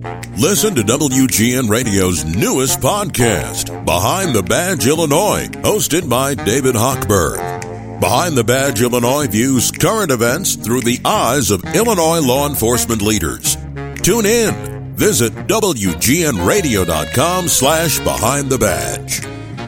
Listen to WGN Radio's newest podcast, Behind the Badge Illinois, hosted by David Hochberg. Behind the Badge Illinois views current events through the eyes of Illinois law enforcement leaders. Tune in. Visit WGNRadio.com/Behind the Badge.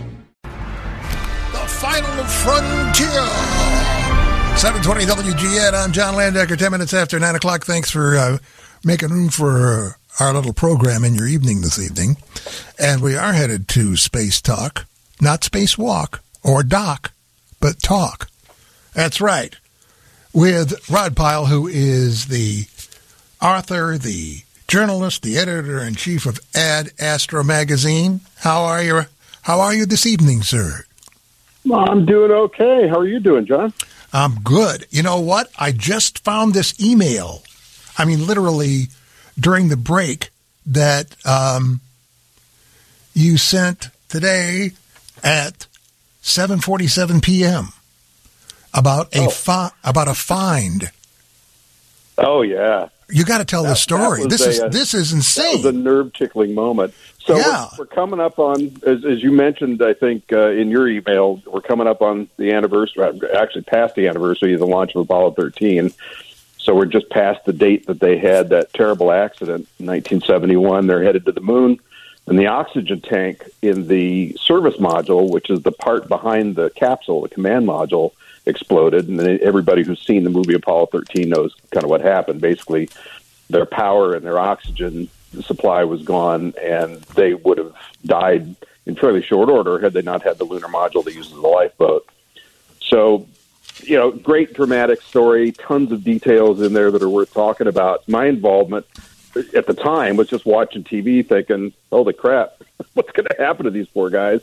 The Final Frontier. 720 WGN. I'm John Landecker, 10 minutes after 9 o'clock. Thanks for making room for our little program in your evening this evening. And we are headed to Space Talk, not Space Walk or Doc, but Talk. That's right. With Rod Pyle, who is the author, the journalist, the editor-in-chief of Ad Astra magazine. How are you this evening, sir? Well, I'm doing okay. How are you doing, John? I'm good. You know what? I just found this email. I mean, literally during the break that you sent today at 7:47 p.m. about a find. Oh yeah. You got to tell the story. This is insane. That was a nerve-tickling moment. So yeah. we're coming up on, as you mentioned, I think in your email, we're coming up on the anniversary, actually past the anniversary of the launch of Apollo 13. So we're just past the date that they had that terrible accident in 1971. They're headed to the moon, and the oxygen tank in the service module, which is the part behind the capsule, the command module, exploded. And everybody who's seen the movie Apollo 13 knows kind of what happened. Basically, their power and their oxygen supply was gone, and they would have died in fairly short order had they not had the lunar module to use as a lifeboat. So, you know, great dramatic story, tons of details in there that are worth talking about. My involvement at the time was just watching TV thinking, holy crap, what's going to happen to these poor guys?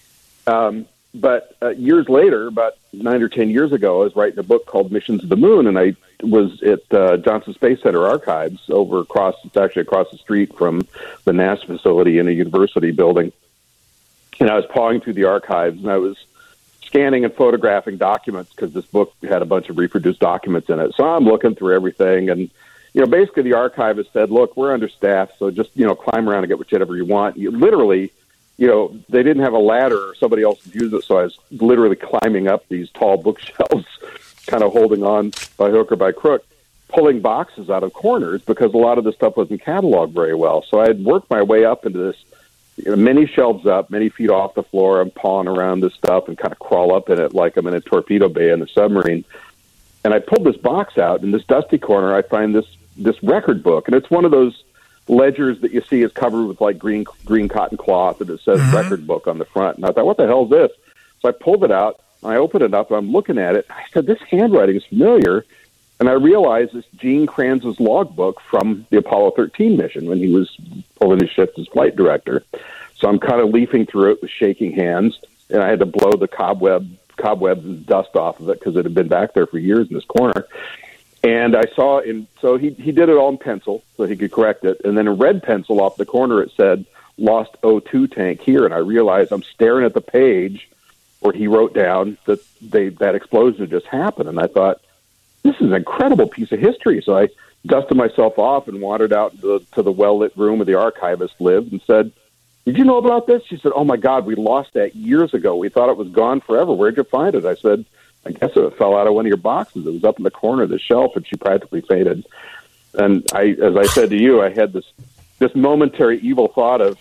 But years later, about 9 or 10 years ago, I was writing a book called Missions to the Moon, and I was at Johnson Space Center Archives it's actually across the street from the NASA facility in a university building. And I was pawing through the archives, and I was scanning and photographing documents because this book had a bunch of reproduced documents in it. So I'm looking through everything, and basically the archivist said, look, we're understaffed, so just, climb around and get whatever you want. Literally, they didn't have a ladder or somebody else would use it, so I was literally climbing up these tall bookshelves, kind of holding on by hook or by crook, pulling boxes out of corners because a lot of this stuff wasn't cataloged very well. So I had worked my way up into this, many shelves up, many feet off the floor. I'm pawing around this stuff and kind of crawl up in it like I'm in a torpedo bay in a submarine. And I pulled this box out. In this dusty corner, I find this record book, and it's one of those ledgers that you see is covered with like green cotton cloth, and it says record book on the front. And I thought, what the hell is this? So I pulled it out, and I opened it up, and I'm looking at it. I said, this handwriting is familiar. And I realized it's Gene Kranz's logbook from the Apollo 13 mission when he was pulling his shift as flight director. So I'm kind of leafing through it with shaking hands, and I had to blow the cobwebs and dust off of it because it had been back there for years in this corner. And I saw so he did it all in pencil so he could correct it. And then in red pencil off the corner, it said, lost O2 tank here. And I realized I'm staring at the page where he wrote down that that explosion had just happened. And I thought, this is an incredible piece of history. So I dusted myself off and wandered out to the well-lit room where the archivist lived and said, did you know about this? She said, oh, my God, we lost that years ago. We thought it was gone forever. Where'd you find it? I said, I guess it fell out of one of your boxes. It was up in the corner of the shelf, and she practically fainted. And as I said to you, I had this momentary evil thought of,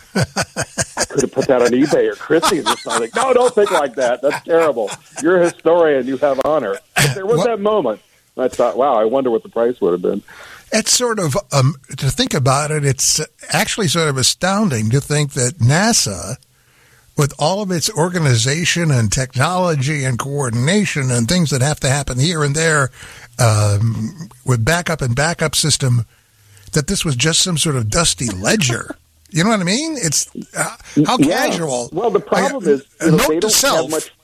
I could have put that on eBay or Christie's or something. No, don't think like that. That's terrible. You're a historian. You have honor. But there was that moment. And I thought, wow, I wonder what the price would have been. It's sort of, to think about it, it's actually sort of astounding to think that NASA, with all of its organization and technology and coordination and things that have to happen here and there, with backup system, that this was just some sort of dusty ledger. You know what I mean? It's how casual. Well, the problem is they don't to self, have much.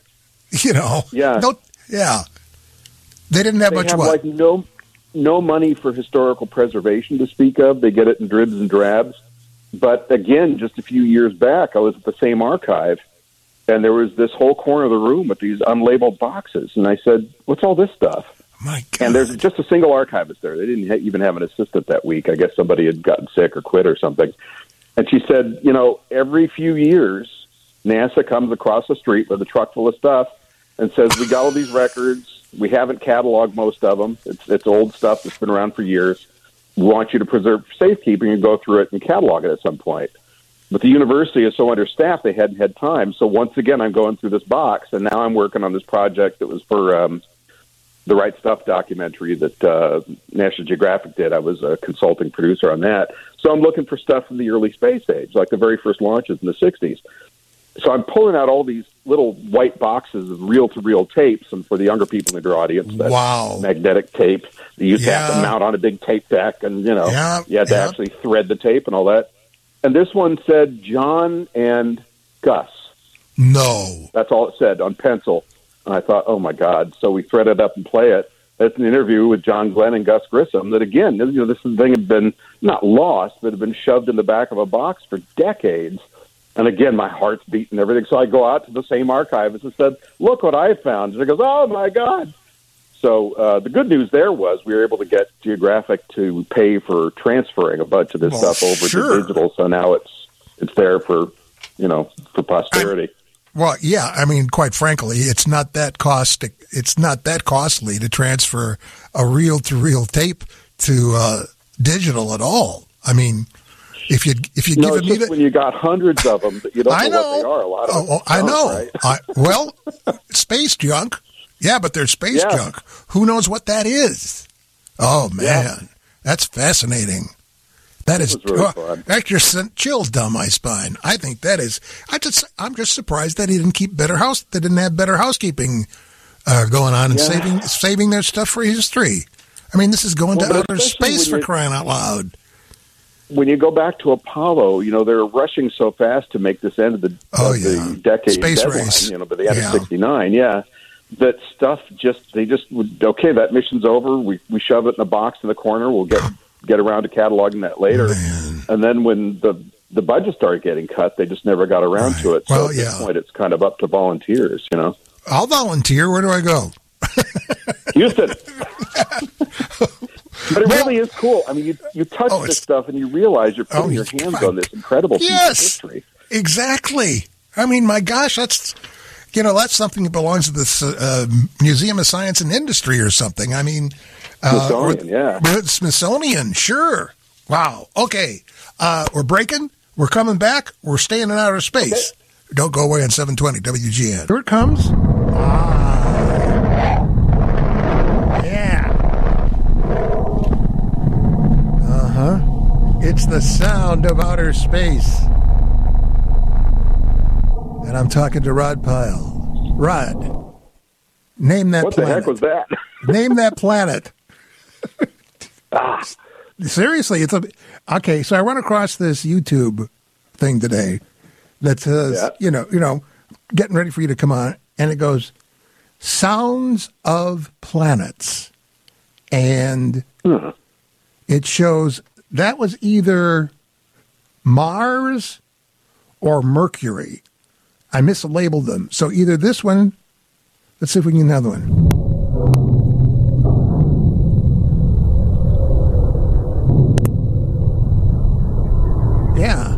They didn't have much. Have what? Like no money for historical preservation to speak of. They get it in dribs and drabs. But again, just a few years back, I was at the same archive, and there was this whole corner of the room with these unlabeled boxes. And I said, "What's all this stuff?" My God. And there's just a single archivist there. They didn't even have an assistant that week. I guess somebody had gotten sick or quit or something. And she said, every few years, NASA comes across the street with a truck full of stuff and says, we got all these records. We haven't cataloged most of them. It's old stuff that's been around for years. We want you to preserve safekeeping and go through it and catalog it at some point. But the university is so understaffed, they hadn't had time. So once again, I'm going through this box, and now I'm working on this project that was for the Right Stuff documentary that National Geographic did. I was a consulting producer on that. So I'm looking for stuff from the early space age, like the very first launches in the 60s. So I'm pulling out all these little white boxes of reel-to-reel tapes, and for the younger people in your audience, that's magnetic tape. You used to have to mount on a big tape deck, and, you had to actually thread the tape and all that. And this one said John and Gus. No. That's all it said on pencil. And I thought, oh, my God. So we thread it up and play it. That's an interview with John Glenn and Gus Grissom that, again, this thing had been not lost, but had been shoved in the back of a box for decades. And, again, my heart's beating and everything. So I go out to the same archivist and said, look what I found. And he goes, oh, my God. So the good news there was we were able to get Geographic to pay for transferring a bunch of this stuff over to digital. So now it's there for posterity. Quite frankly, it's not that costly to transfer a reel-to-reel tape to digital at all. I mean, if you give me when you got hundreds of them, that you don't know what they are. A lot of them. I know. Right? Space junk. Yeah, but there's space junk. Who knows what that is? Oh man, that's fascinating. That is really fun. That just sent chills down my spine. I think that is. I'm just surprised that he didn't keep better house. They didn't have better housekeeping going on and saving their stuff for history. I mean, this is going to outer space for crying out loud. When you go back to Apollo, they're rushing so fast to make this end of the decade space deadline, race. By the end of '69, that stuff that mission's over. We shove it in a box in the corner. We'll get around to cataloging that later. Man. And then when the budget started getting cut, they just never got around to it. So at this point, it's kind of up to volunteers, I'll volunteer. Where do I go? Houston. But it really is cool. I mean, you touch this stuff and you realize you're putting your hands on this incredible piece of history. Exactly. I mean, my gosh, that's something that belongs to this Museum of Science and Industry or something. I mean, Smithsonian, Smithsonian, sure. Wow. Okay. We're breaking. We're coming back. We're staying in outer space. Okay. Don't go away on 720 WGN. Here it comes. It's the sound of outer space. And I'm talking to Rod Pyle. Rod, name that planet. What the heck was that? Name that planet. Seriously, okay, so I run across this YouTube thing today that says, getting ready for you to come on, and it goes, Sounds of Planets. And it shows that was either Mars or Mercury. I mislabeled them. So either this one, let's see if we can get another one. Yeah.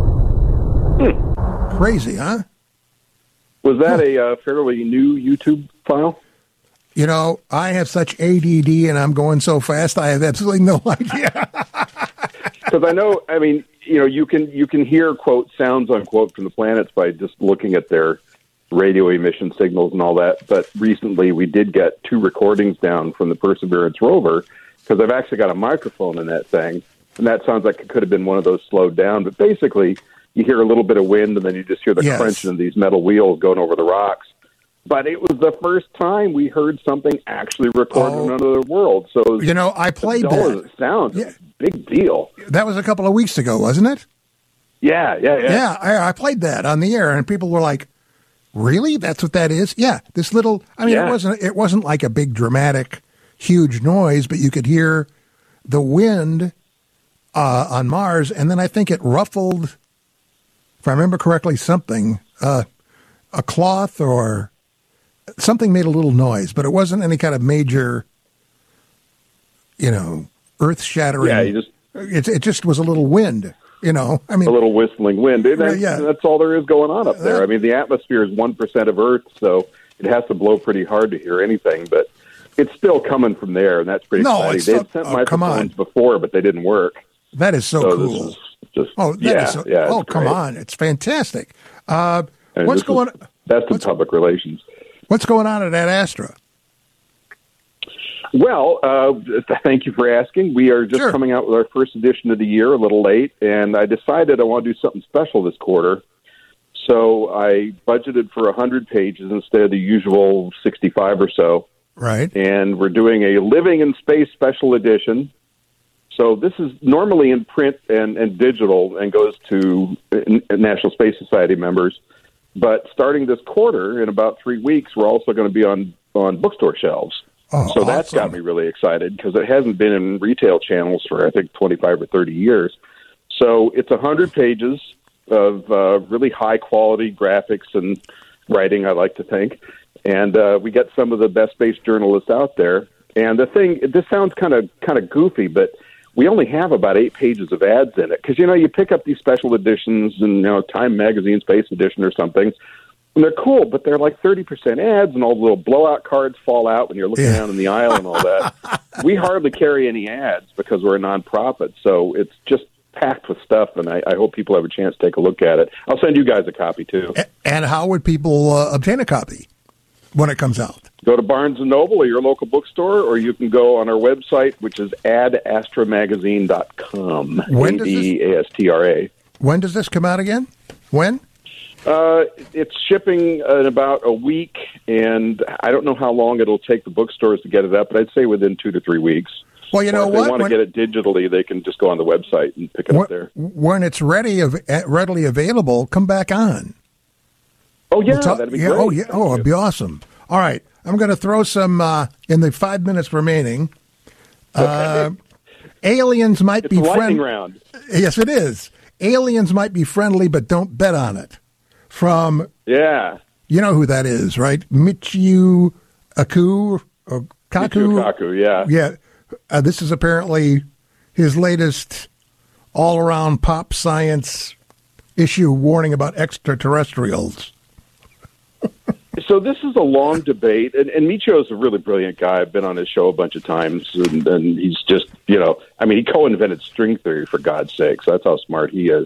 Crazy, huh? Was that a fairly new YouTube file? I have such ADD and I'm going so fast, I have absolutely no idea. Because you can hear, quote, sounds, unquote, from the planets by just looking at their radio emission signals and all that. But recently we did get 2 recordings down from the Perseverance rover, because I've actually got a microphone in that thing. And that sounds like it could have been one of those slowed down. But basically, you hear a little bit of wind, and then you just hear the crunching of these metal wheels going over the rocks. But it was the first time we heard something actually recorded in another world. So, I played that. As it sounds, it's a big deal. That was a couple of weeks ago, wasn't it? Yeah. Yeah, I played that on the air, and people were like, really? That's what that is? Yeah, this little, it wasn't like a big dramatic, huge noise, but you could hear the wind on Mars, and then I think it ruffled, if I remember correctly, something, a cloth or something made a little noise, but it wasn't any kind of major earth-shattering. Yeah, it just was a little wind. I mean, a little whistling wind. Yeah. That's all there is going on up there. I mean, the atmosphere is 1% of Earth, so it has to blow pretty hard to hear anything. But it's still coming from there, and that's pretty exciting. They'd sent microphones before, but they didn't work. That is so cool. This is just, come on, it's fantastic. What's going on? That's in public relations. What's going on at Astra? Well, thank you for asking. We are just coming out with our first edition of the year, a little late, and I decided I want to do something special this quarter. So I budgeted for 100 pages instead of the usual 65 or so. Right. And we're doing a Living in Space special edition. So this is normally in print and digital and goes to National Space Society members. But starting this quarter, in about 3 weeks, we're also going to be on bookstore shelves. Oh, so that's got me really excited because it hasn't been in retail channels for, I think, 25 or 30 years. So it's 100 pages of really high-quality graphics and writing, I like to think. And we get some of the best space journalists out there. And this sounds kind of goofy, but we only have about 8 pages of ads in it. Because, you pick up these special editions and, Time Magazine Space Edition or something, and they're cool, but they're like 30% ads, and all the little blowout cards fall out when you're looking down in the aisle and all that. We hardly carry any ads because we're a nonprofit, so it's just packed with stuff, and I hope people have a chance to take a look at it. I'll send you guys a copy, too. And how would people obtain a copy when it comes out? Go to Barnes & Noble or your local bookstore, or you can go on our website, which is adastromagazine.com, ADASTRA. When does this come out again? When? It's shipping in about a week, and I don't know how long it'll take the bookstores to get it up, but I'd say within 2 to 3 weeks. Well, if they want to get it digitally, they can just go on the website and pick it up there. When it's readily available, come back on. Oh, yeah, that'd be great. Oh, yeah. Oh, it'd be awesome. All right. I'm going to throw some in the 5 minutes remaining. Okay. Aliens might be lightning round. Yes, it is. Aliens might be friendly, but don't bet on it. From you know who that is, right? Michio Kaku or Kaku. Michio Kaku, yeah. Yeah. This is apparently his latest all-around pop science issue warning about extraterrestrials. So this is a long debate, and Michio is a really brilliant guy. I've been on his show a bunch of times, and he's just, he co-invented string theory, for God's sake, so that's how smart he is.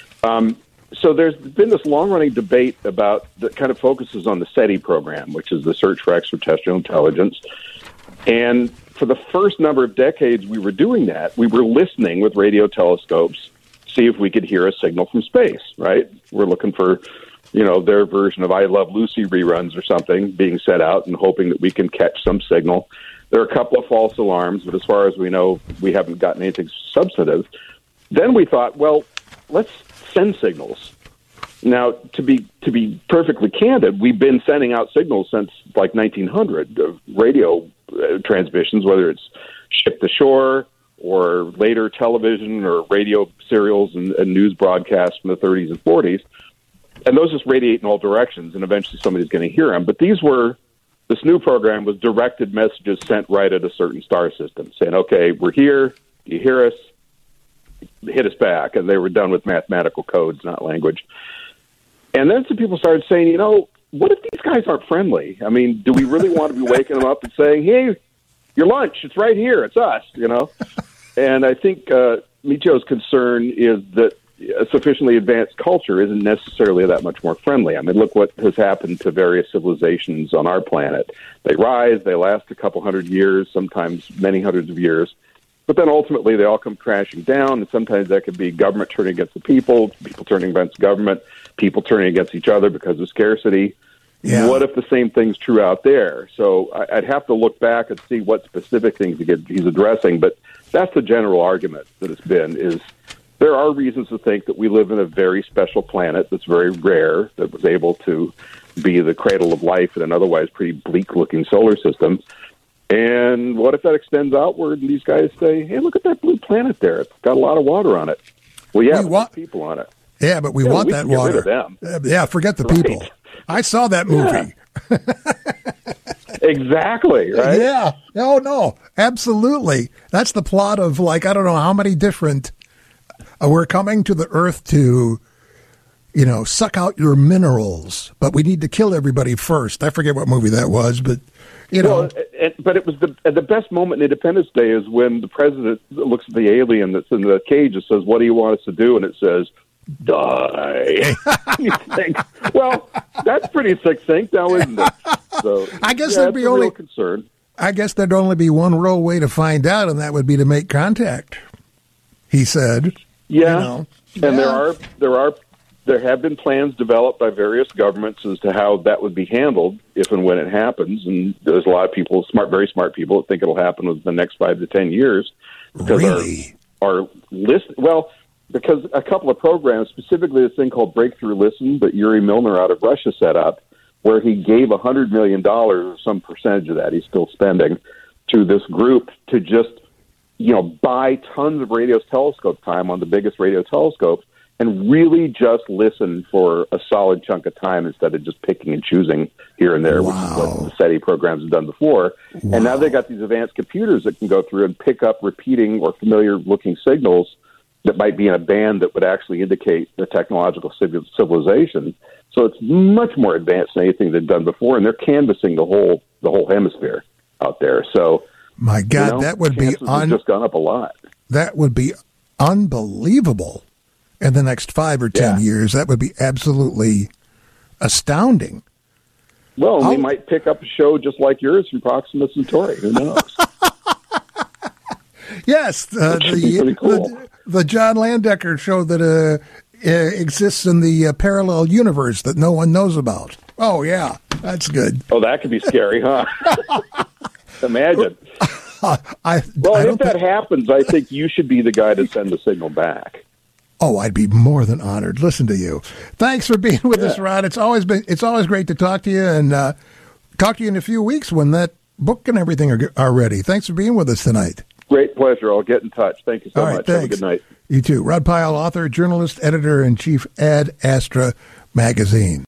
So there's been this long-running debate that kind of focuses on the SETI program, which is the Search for Extraterrestrial Intelligence. And for the first number of decades we were doing that, we were listening with radio telescopes, see if we could hear a signal from space, right? We're looking for, their version of I Love Lucy reruns or something being set out and hoping that we can catch some signal. There are a couple of false alarms, but as far as we know, we haven't gotten anything substantive. Then we thought, well, let's send signals. Now, to be perfectly candid, we've been sending out signals since like 1900 of radio transmissions, whether it's ship to shore or later television or radio serials and news broadcasts from the 30s and 40s. And those just radiate in all directions, and eventually somebody's going to hear them. But this new program was directed messages sent right at a certain star system, saying, okay, we're here, you hear us, hit us back. And they were done with mathematical codes, not language. And then some people started saying, what if these guys aren't friendly? I mean, do we really want to be waking them up and saying, hey, your lunch, it's right here, it's us, And I think Michio's concern is that a sufficiently advanced culture isn't necessarily that much more friendly. I mean, look what has happened to various civilizations on our planet. They rise, they last a couple hundred years, sometimes many hundreds of years. But then ultimately they all come crashing down, and sometimes that could be government turning against the people turning against government, people turning against each other because of scarcity. Yeah. What if the same thing's true out there? So I'd have to look back and see what specific things he's addressing, but that's the general argument that it's been, is there are reasons to think that we live in a very special planet that's very rare, that was able to be the cradle of life in an otherwise pretty bleak-looking solar system. And what if that extends outward and these guys say, hey, look at that blue planet there. It's got a lot of water on it. Well, yeah, there's people on it. Yeah, but we want that water. Get rid of them. Yeah, forget the people. I saw that movie. Exactly, right? Yeah. Oh, no. Absolutely. That's the plot of, like, I don't know how many different... we're coming to the Earth to, suck out your minerals, but we need to kill everybody first. I forget what movie that was, but, Well, but it was the best moment in Independence Day is when the president looks at the alien that's in the cage and says, "What do you want us to do?" And it says, "Die." You think, well, that's pretty succinct now, isn't it? So I guess there'd be only concern. I guess there'd only be one real way to find out, and that would be to make contact. He said, "Yeah." And there have been plans developed by various governments as to how that would be handled if and when it happens. And there's a lot of people, very smart people, that think it'll happen within the next 5 to 10 years. Because really? Our list, because a couple of programs, specifically this thing called Breakthrough Listen that Yuri Milner out of Russia set up, where he gave $100 million, or some percentage of that he's still spending, to this group to just, buy tons of radio telescope time on the biggest radio telescopes and really just listen for a solid chunk of time instead of just picking and choosing here and there, which is what the SETI programs have done before. Wow. And now they've got these advanced computers that can go through and pick up repeating or familiar-looking signals that might be in a band that would actually indicate the technological civilization. So it's much more advanced than anything they've done before, and they're canvassing the whole hemisphere out there. So, my God, that would be just gone up a lot. That would be unbelievable. In the next 5 or 10 years, that would be absolutely astounding. Well, we might pick up a show just like yours from Proxima Centauri. Who knows? Yes, the John Landecker show that exists in the parallel universe that no one knows about. Oh, yeah, that's good. Oh, that could be scary, huh? Imagine. If that happens, I think you should be the guy to send the signal back. Oh, I'd be more than honored. Listen to you. Thanks for being with us, Ron. It's always great to talk to you, and talk to you in a few weeks when that book and everything are ready. Thanks for being with us tonight. Great pleasure. I'll get in touch. Thank you so much. Thanks. Have a good night. You too. Rod Pyle, author, journalist, editor-in-chief, Ad Astra Magazine.